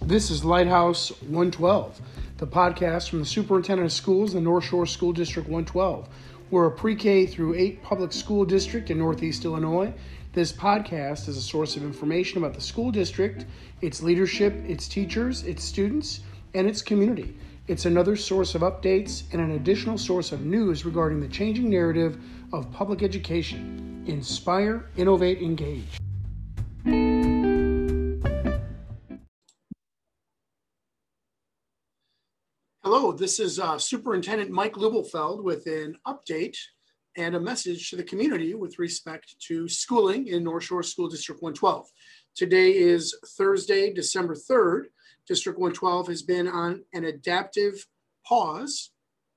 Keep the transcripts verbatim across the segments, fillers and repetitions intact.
This is Lighthouse one twelve, the podcast from the Superintendent of Schools in North Shore School District one twelve. We're a pre-K through eight public school district in Northeast Illinois. This podcast is a source of information about the school district, its leadership, its teachers, its students, and its community. It's another source of updates and an additional source of news regarding the changing narrative of public education. Inspire, innovate, engage. Hello, this is uh, Superintendent Mike Lubelfeld with an update and a message to the community with respect to schooling in North Shore School District one twelve. Today is Thursday, December third. District one twelve has been on an adaptive pause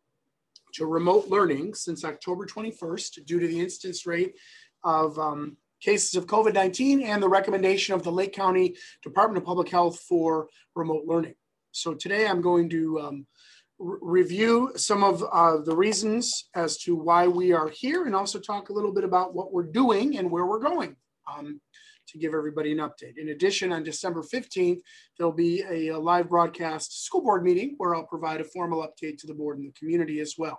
to remote learning since October twenty-first due to the incidence rate of um, cases of COVID nineteen and the recommendation of the Lake County Department of Public Health for remote learning. So today I'm going to um, re- review some of uh, the reasons as to why we are here and also talk a little bit about what we're doing and where we're going um, to give everybody an update. In addition, on December fifteenth, there'll be a, a live broadcast school board meeting where I'll provide a formal update to the board and the community as well.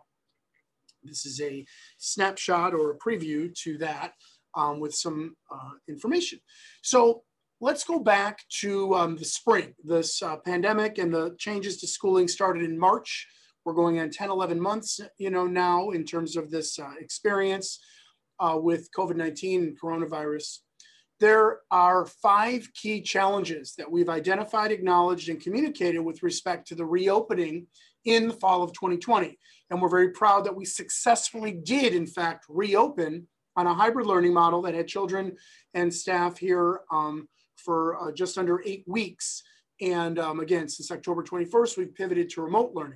This is a snapshot or a preview to that um, with some uh, information. So let's go back to um, the spring. This uh, pandemic and the changes to schooling started in March. We're going on ten, eleven months, you know, now in terms of this uh, experience uh, with COVID nineteen and coronavirus. There are five key challenges that we've identified, acknowledged, and communicated with respect to the reopening in the fall of twenty twenty. And we're very proud that we successfully did, in fact, reopen on a hybrid learning model that had children and staff here um, for uh, just under eight weeks. And um, again, since October twenty-first, we've pivoted to remote learning.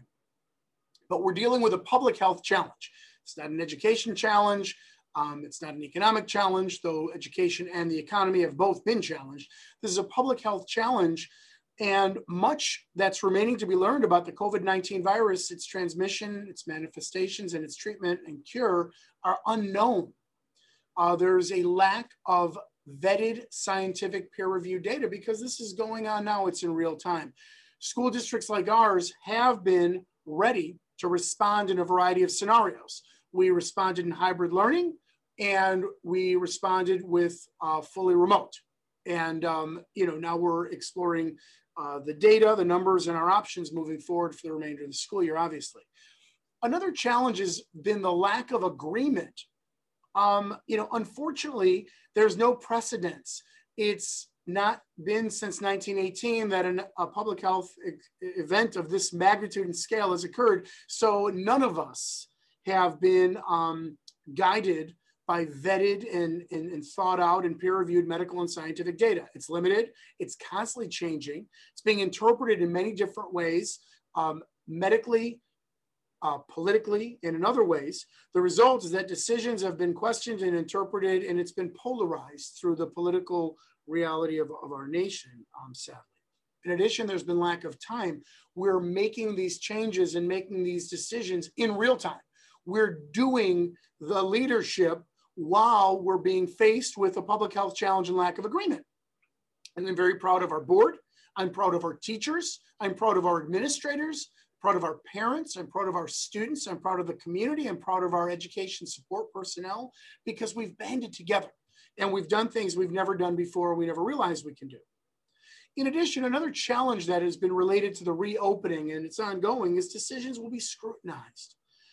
But we're dealing with a public health challenge. It's not an education challenge. Um, it's not an economic challenge, though education and the economy have both been challenged. This is a public health challenge, and much that's remaining to be learned about the COVID nineteen virus, its transmission, its manifestations, and its treatment and cure are unknown. Uh, there's a lack of vetted scientific peer-reviewed data because this is going on now, it's in real time. School districts like ours have been ready to respond in a variety of scenarios. We responded in hybrid learning, and we responded with uh, fully remote. And, um, you know, now we're exploring uh, the data, the numbers, and our options moving forward for the remainder of the school year, obviously. Another challenge has been the lack of agreement. Um, you know, unfortunately, there's no precedence. It's not been since nineteen eighteen that an, a public health e- event of this magnitude and scale has occurred. So none of us have been um, guided by vetted and, and, and thought out and peer-reviewed medical and scientific data. It's limited, it's constantly changing, it's being interpreted in many different ways, um, medically, uh, politically, and in other ways. The result is that decisions have been questioned and interpreted, and it's been polarized through the political reality of, of our nation, um, sadly. In addition, there's been lack of time. We're making these changes and making these decisions in real time. We're doing the leadership while we're being faced with a public health challenge and lack of agreement. And I'm very proud of our board. I'm proud of our teachers. I'm proud of our administrators, proud of our parents. I'm proud of our students. I'm proud of the community. I'm proud of our education support personnel because we've banded together and we've done things we've never done before. We never realized we can do. In addition, another challenge that has been related to the reopening and it's ongoing is decisions will be scrutinized.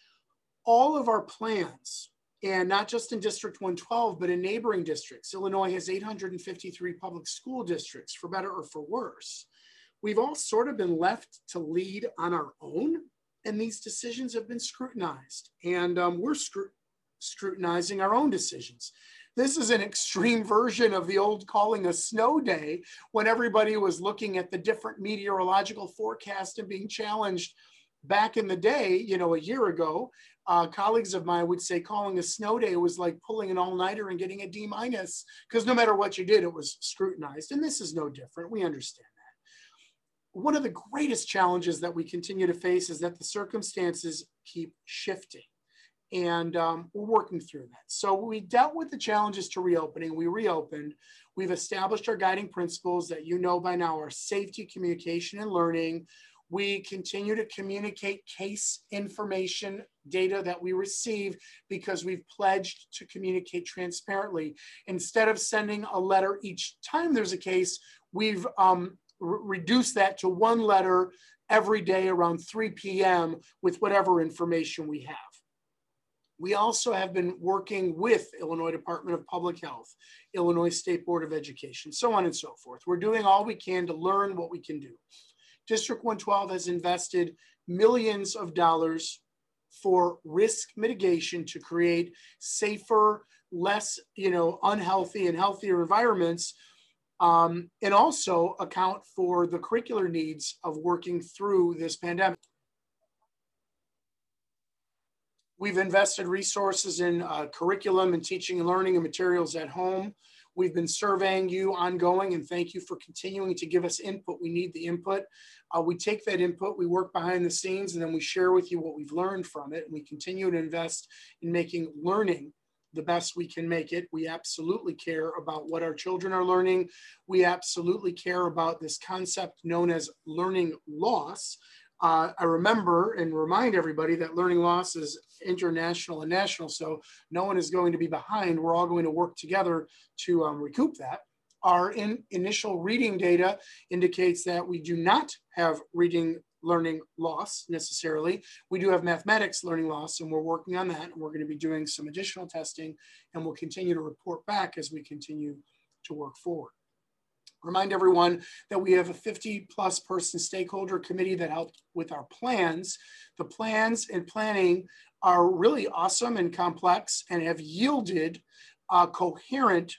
All of our plans, and not just in District one twelve, but in neighboring districts. Illinois has eight hundred fifty-three public school districts, for better or for worse. We've all sort of been left to lead on our own, and these decisions have been scrutinized. And um, we're scru- scrutinizing our own decisions. This is an extreme version of the old calling a snow day when everybody was looking at the different meteorological forecast and being challenged. Back in the day, you know, a year ago, uh, colleagues of mine would say calling a snow day was like pulling an all-nighter and getting a D minus because no matter what you did, it was scrutinized. And this is no different. We understand that. One of the greatest challenges that we continue to face is that the circumstances keep shifting. And um, we're working through that. So we dealt with the challenges to reopening. We reopened. We've established our guiding principles that you know by now are safety, communication, and learning. We continue to communicate case information data that we receive because we've pledged to communicate transparently. Instead of sending a letter each time there's a case, we've um, re reduced that to one letter every day around three p m with whatever information we have. We also have been working with Illinois Department of Public Health, Illinois State Board of Education, so on and so forth. We're doing all we can to learn what we can do. District one twelve has invested millions of dollars for risk mitigation to create safer, less, you know, unhealthy and healthier environments, um, and also account for the curricular needs of working through this pandemic. We've invested resources in uh, curriculum and teaching and learning and materials at home. We've been surveying you ongoing, and thank you for continuing to give us input. We need the input. Uh, we take that input, we work behind the scenes, and then we share with you what we've learned from it. And we continue to invest in making learning the best we can make it. We absolutely care about what our children are learning. We absolutely care about this concept known as learning loss. Uh, I remember and remind everybody that learning loss is international and national, so no one is going to be behind. We're all going to work together to um, recoup that. Our in, initial reading data indicates that we do not have reading learning loss necessarily. We do have mathematics learning loss, and we're working on that. And we're going to be doing some additional testing, and we'll continue to report back as we continue to work forward. Remind everyone that we have a fifty plus person stakeholder committee that helped with our plans. The plans and planning are really awesome and complex and have yielded a coherent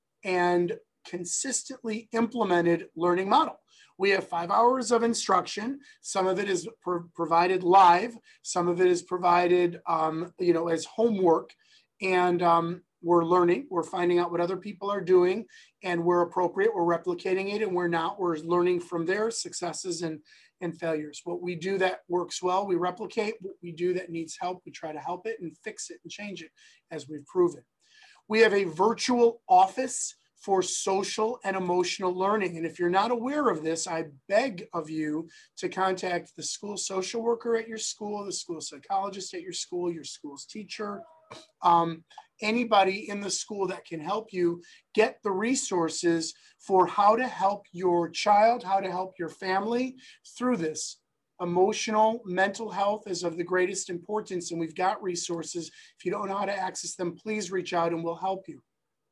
and consistently implemented learning model. We have five hours of instruction. Some of it is pro provided live. Some of it is provided, um, you know, as homework. And um, we're learning, we're finding out what other people are doing, and we're appropriate, we're replicating it, and we're not, we're learning from their successes and, and failures. What we do that works well, we replicate. What we do that needs help, we try to help it and fix it and change it as we've proven. We have a virtual office for social and emotional learning. And if you're not aware of this, I beg of you to contact the school social worker at your school, the school psychologist at your school, your school's teacher, um, anybody in the school that can help you get the resources for how to help your child, how to help your family through this. Emotional, mental health is of the greatest importance, and we've got resources. If you don't know how to access them, please reach out and we'll help you.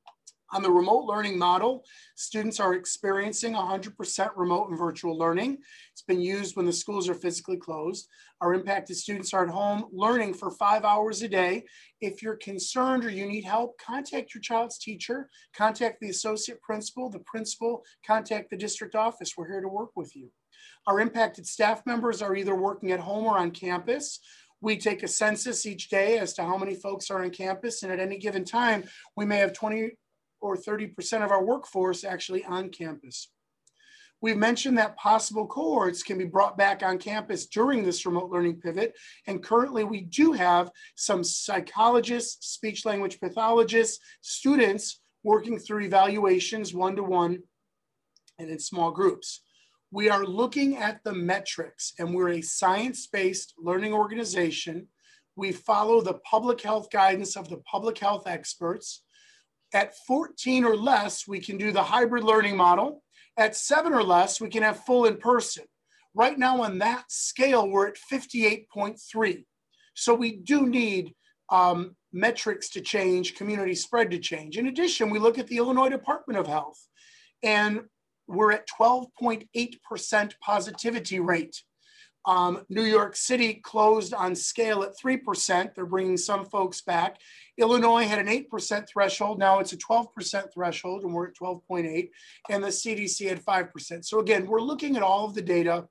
On the remote learning model, students are experiencing one hundred percent remote and virtual learning. It's been used when the schools are physically closed. Our impacted students are at home learning for five hours a day. If you're concerned or you need help, contact your child's teacher, contact the associate principal, the principal, contact the district office. We're here to work with you. Our impacted staff members are either working at home or on campus. We take a census each day as to how many folks are on campus, and at any given time, we may have twenty or thirty percent of our workforce actually on campus. We've mentioned that possible cohorts can be brought back on campus during this remote learning pivot. And currently we do have some psychologists, speech language pathologists, students working through evaluations one-to-one and in small groups. We are looking at the metrics, and we're a science-based learning organization. We follow the public health guidance of the public health experts. At fourteen or less, we can do the hybrid learning model. At seven or less, we can have full in person. Right now on that scale, we're at fifty-eight point three. So we do need um, metrics to change, community spread to change. In addition, we look at the Illinois Department of Health, and we're at twelve point eight percent positivity rate. Um, New York City closed on scale at three percent. They're bringing some folks back. Illinois had an eight percent threshold. Now it's a twelve percent threshold, and we're at twelve point eight. And the C D C had five percent. So again, we're looking at all of the data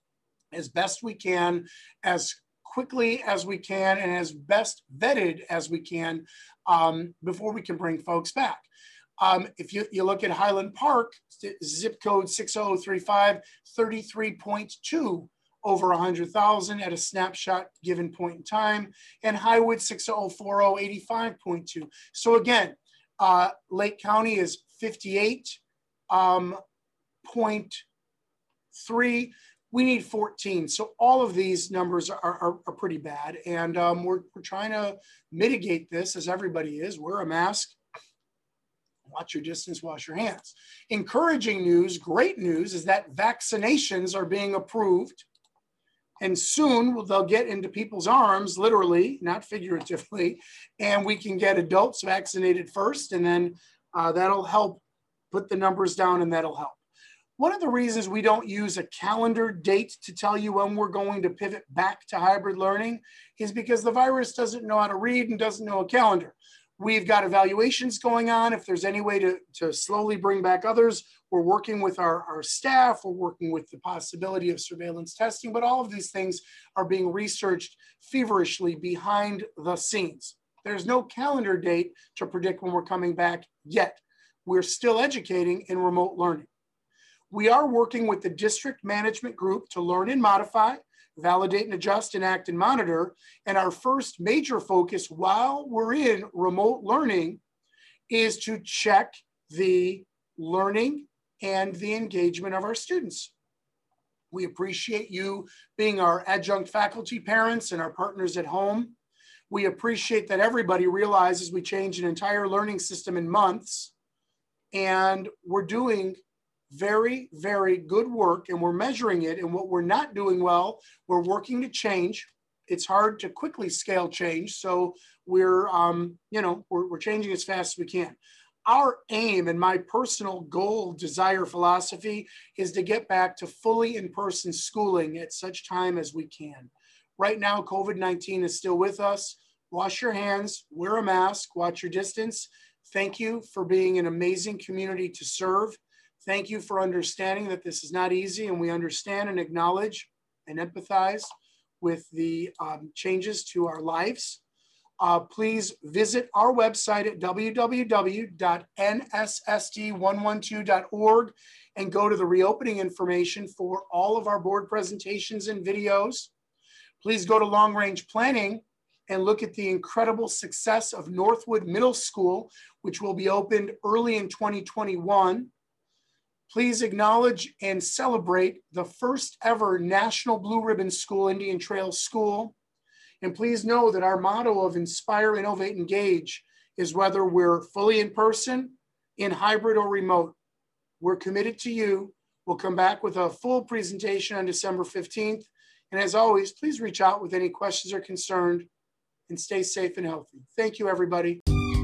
as best we can, as quickly as we can, and as best vetted as we can um, before we can bring folks back. Um, if you, you look at Highland Park, zip code six oh three five, thirty-three point two over one hundred thousand at a snapshot given point in time, and Highwood six oh four oh, eighty-five point two. So again, uh, Lake County is fifty-eight um, point three. We need fourteen. So all of these numbers are, are, are pretty bad. And um, we're, we're trying to mitigate this, as everybody is. Wear a mask, watch your distance, wash your hands. Encouraging news, great news, is that vaccinations are being approved. And soon they'll get into people's arms, literally, not figuratively, and we can get adults vaccinated first, and then uh, that'll help put the numbers down, and that'll help. One of the reasons we don't use a calendar date to tell you when we're going to pivot back to hybrid learning is because the virus doesn't know how to read and doesn't know a calendar. We've got evaluations going on. If there's any way to, to slowly bring back others, we're working with our, our staff, we're working with the possibility of surveillance testing, but all of these things are being researched feverishly behind the scenes. There's no calendar date to predict when we're coming back yet. We're still educating in remote learning. We are working with the district management group to learn and modify, validate and adjust, enact and monitor. And our first major focus while we're in remote learning is to check the learning and the engagement of our students. We appreciate you being our adjunct faculty parents and our partners at home. We appreciate that everybody realizes we changed an entire learning system in months, and we're doing very, very good work, and we're measuring it. And what we're not doing well, we're working to change. It's hard to quickly scale change. So we're, um, you know, we're, we're changing as fast as we can. Our aim and my personal goal, desire, philosophy is to get back to fully in-person schooling at such time as we can. Right now, COVID nineteen is still with us. Wash your hands, wear a mask, watch your distance. Thank you for being an amazing community to serve. Thank you for understanding that this is not easy, and we understand and acknowledge and empathize with the um, changes to our lives. Uh, please visit our website at w w w dot n s s d one one two dot org and go to the reopening information for all of our board presentations and videos. Please go to Long Range Planning and look at the incredible success of Northwood Middle School, which will be opened early in twenty twenty-one. Please acknowledge and celebrate the first ever National Blue Ribbon School, Indian Trail School. And please know that our motto of Inspire, Innovate, Engage is whether we're fully in person, in hybrid, or remote. We're committed to you. We'll come back with a full presentation on December fifteenth. And as always, please reach out with any questions or concerns, and stay safe and healthy. Thank you, everybody.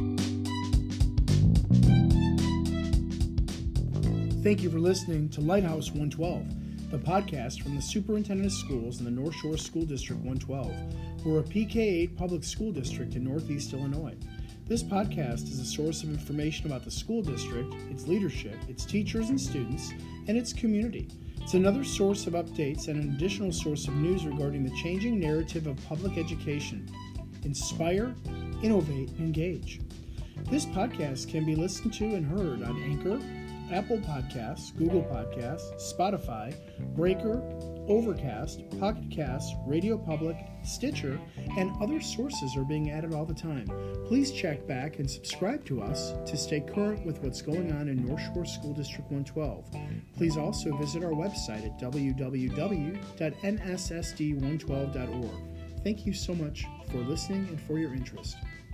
Thank you for listening to Lighthouse one twelve, the podcast from the Superintendent of Schools in the North Shore School District one twelve. We're a P K eight public school district in Northeast Illinois. This podcast is a source of information about the school district, its leadership, its teachers and students, and its community. It's another source of updates and an additional source of news regarding the changing narrative of public education. Inspire, innovate, engage. This podcast can be listened to and heard on Anchor, Apple Podcasts, Google Podcasts, Spotify, Breaker, Overcast, Pocket Casts, Radio Public, Stitcher, and other sources are being added all the time. Please check back and subscribe to us to stay current with what's going on in North Shore School District one twelve. Please also visit our website at w w w dot n s s d one twelve dot org. Thank you so much for listening and for your interest.